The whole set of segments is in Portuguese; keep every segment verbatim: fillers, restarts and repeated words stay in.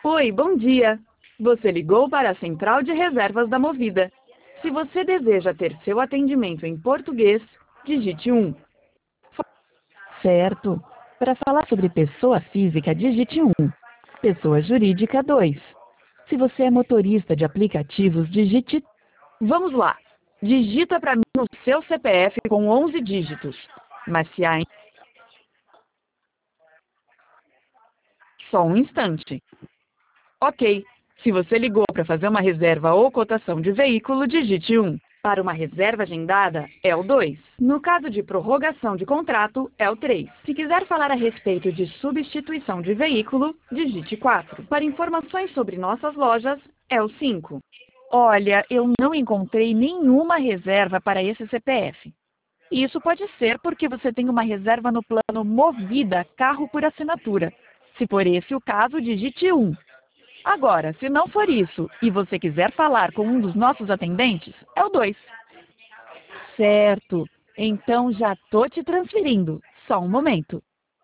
Oi, bom dia. Você ligou para a Central de Reservas da Movida. Se você deseja ter seu atendimento em português, digite um. Certo. Para falar sobre pessoa física, digite um. Pessoa jurídica, dois. Se você é motorista de aplicativos, digite... Vamos lá. Digita para mim o seu C P F com onze dígitos. Mas se há... Só um instante. Ok. Se você ligou para fazer uma reserva ou cotação de veículo, digite um. Para uma reserva agendada, é o dois. No caso de prorrogação de contrato, é o três. Se quiser falar a respeito de substituição de veículo, digite quatro. Para informações sobre nossas lojas, é o cinco. Olha, eu não encontrei nenhuma reserva para esse C P F. Isso pode ser porque você tem uma reserva no plano Movida Carro por Assinatura. Se for esse o caso, digite um. Agora, se não for isso e você quiser falar com um dos nossos atendentes, é o dois. Certo. Então já tô te transferindo. Só um momento.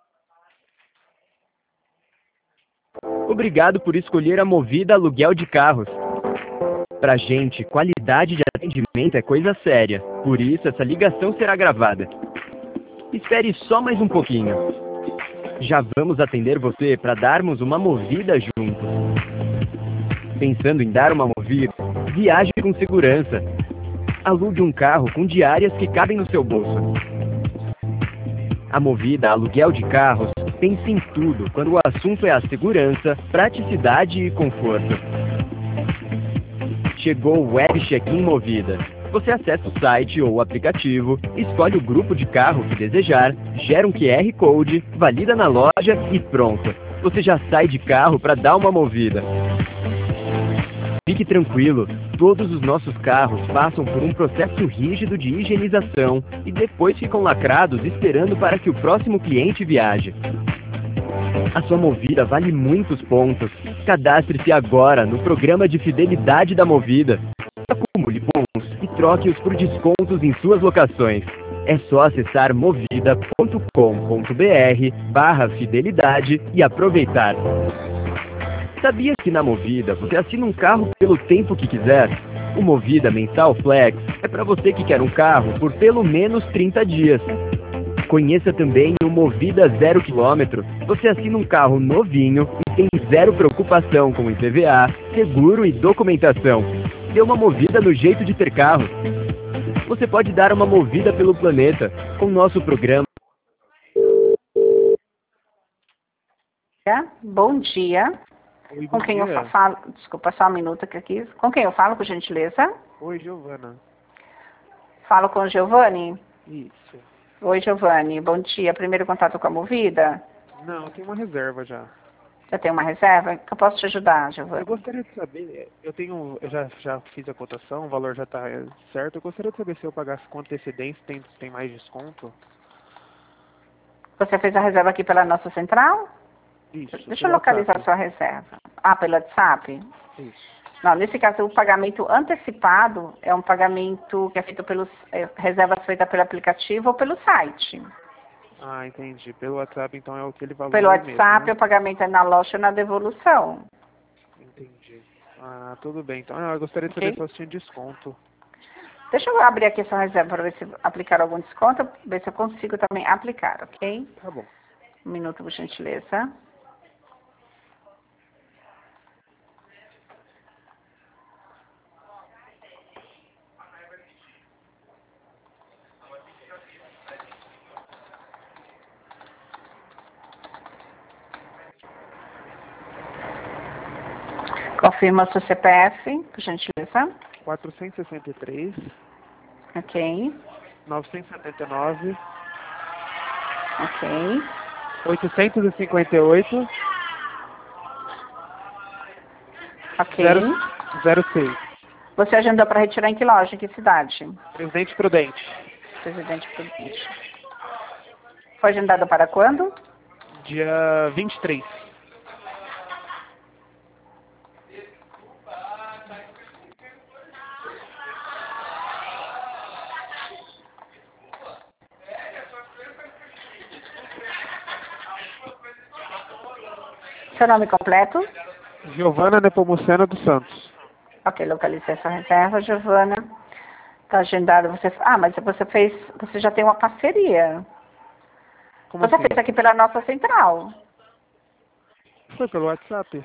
Obrigado por escolher a Movida Aluguel de Carros. Pra gente, qualidade de atendimento é coisa séria. Por isso, essa ligação será gravada. Espere só mais um pouquinho. Já vamos atender você para darmos uma movida juntos. Pensando em dar uma movida? Viaje com segurança. Alugue um carro com diárias que cabem no seu bolso. A Movida Aluguel de Carros pensa em tudo quando o assunto é a segurança, praticidade e conforto. Chegou o Web Check-in Movida. Você acessa o site ou o aplicativo, escolhe o grupo de carro que desejar, gera um Q R Code, valida na loja e pronto. Você já sai de carro para dar uma movida. Fique tranquilo, todos os nossos carros passam por um processo rígido de higienização e depois ficam lacrados esperando para que o próximo cliente viaje. A sua Movida vale muitos pontos. Cadastre-se agora no programa de fidelidade da Movida. Acumule pontos e troque-os por descontos em suas locações. É só acessar movida ponto com ponto br barra fidelidade e aproveitar. Sabia que na Movida você assina um carro pelo tempo que quiser? O Movida Mensal Flex é para você que quer um carro por pelo menos trinta dias. Conheça também o Movida Zero Quilômetro. Você assina um carro novinho e tem zero preocupação com I P V A, seguro e documentação. Dê uma movida no jeito de ter carro. Você pode dar uma movida pelo planeta com nosso programa. Bom dia. Oi, bom Com quem dia. eu fa- falo? Desculpa, só um minuto que aqui. Com quem eu falo, por gentileza? Oi, Giovana. Falo com o Giovanni? Isso. Oi, Giovanni. Bom dia. Primeiro contato com a Movida? Não, tem uma reserva já. Já tem uma reserva? Que eu posso te ajudar, Eu Giovanni? gostaria de saber, eu tenho, eu já, já fiz a cotação, o valor já está certo. Eu gostaria de saber se eu pagasse com antecedência, tem, tem mais desconto? Você fez a reserva aqui pela nossa central? Isso. Deixa eu pelo localizar a WhatsApp. sua reserva. Ah, pelo WhatsApp? Isso. Não, nesse caso, o pagamento antecipado é um pagamento que é feito pelos é, reservas feitas pelo aplicativo ou pelo site. Ah, entendi. Pelo WhatsApp, então, é aquele valor Pelo mesmo, WhatsApp, né? o pagamento é na loja ou na devolução. Entendi. Ah, tudo bem. Então, eu gostaria de Ok. saber se você tinha desconto. Deixa eu abrir aqui a sua reserva para ver se aplicar algum desconto, ver se eu consigo também aplicar, ok? Tá bom. Um minuto, por gentileza. Confirma o seu C P F, por gentileza. quatrocentos e sessenta e três, Ok, novecentos e setenta e nove, ok, oitocentos e cinquenta e oito, ok. zero seis. Você agendou para retirar em que loja, em que cidade? Presidente Prudente. Presidente Prudente. Foi agendado para quando? Dia vinte e três. Seu nome completo? Giovana Nepomuceno dos Santos. Ok, localizei essa reserva, Giovana. Está agendado. Você... Ah, mas você fez. Você já tem uma parceria. Como Você assim? fez aqui pela nossa central. Foi pelo WhatsApp?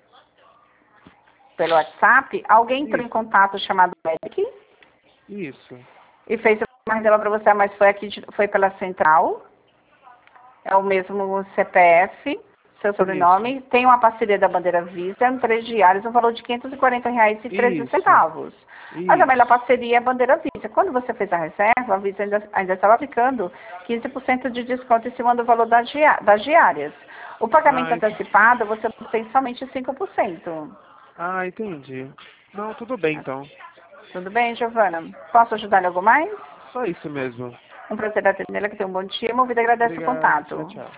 Pelo WhatsApp? Alguém entrou em Isso. contato chamado Eric Isso. e fez uma reserva para você, mas foi aqui, de- foi pela central. É o mesmo C P F, seu sobrenome. Isso. Tem uma parceria da Bandeira Vista, em três diários, um valor de quinhentos e quarenta reais e treze Isso. centavos. Mas a Isso. melhor parceria é a Bandeira Vista. Quando você fez a reserva, a Vista ainda, ainda estava aplicando quinze por cento de desconto em cima do valor das, dia- das diárias. O pagamento Ah, ent- antecipado, você tem somente cinco por cento. ah, entendi. Não, tudo bem então. Tudo bem, Giovana? Posso ajudar em algo mais? Só isso mesmo. Um prazer atendê-la, que tenha um bom dia. Movida agradece o Obrigado. contato. Tchau, tchau.